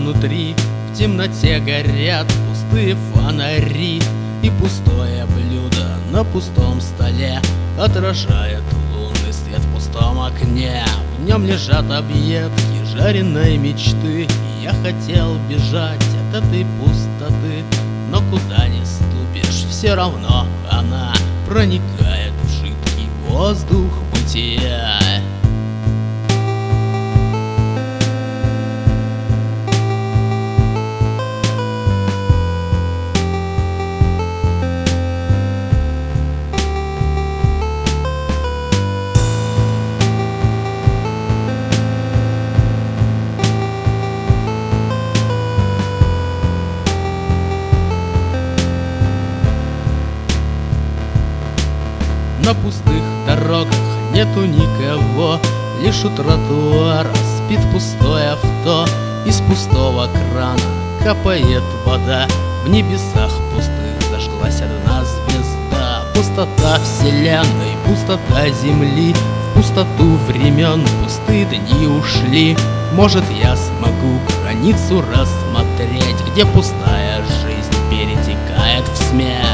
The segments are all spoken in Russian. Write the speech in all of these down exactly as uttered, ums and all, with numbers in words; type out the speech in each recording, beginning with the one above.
внутри, в темноте горят пустые фонари, и пустое блюдо на пустом столе отражает лунный свет в пустом окне. В нем лежат объедки жареной мечты, и я хотел бежать от этой пустоты, но куда ни ступишь, все равно она проникает в жидкий воздух бытия. На пустых дорогах нету никого, лишь у тротуара спит пустое авто. Из пустого крана капает вода, в небесах пустых зажглась одна звезда. Пустота вселенной, пустота земли, в пустоту времен пустые дни ушли. Может, я смогу границу рассмотреть, где пустая жизнь перетекает в смерть.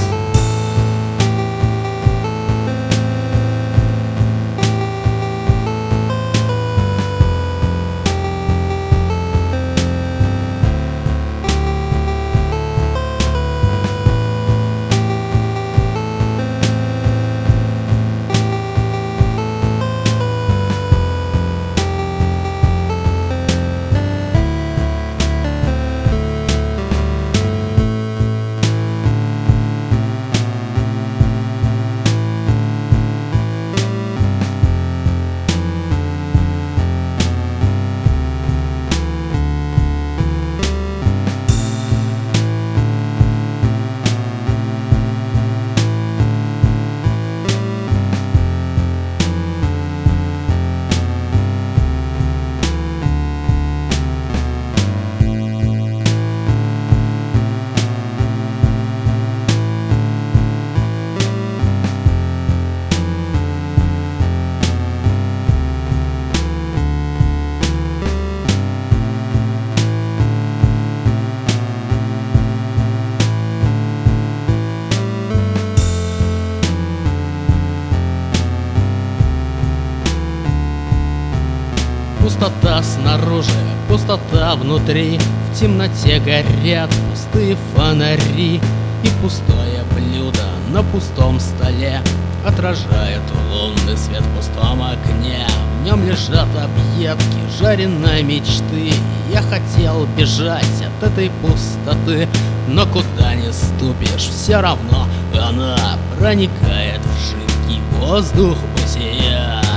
Пустота снаружи, пустота внутри, в темноте горят пустые фонари, и пустое блюдо на пустом столе отражает лунный свет в пустом окне. В нем лежат объедки жареной мечты, я хотел бежать от этой пустоты, но куда ни ступишь, все равно она проникает в жидкий воздух бытия.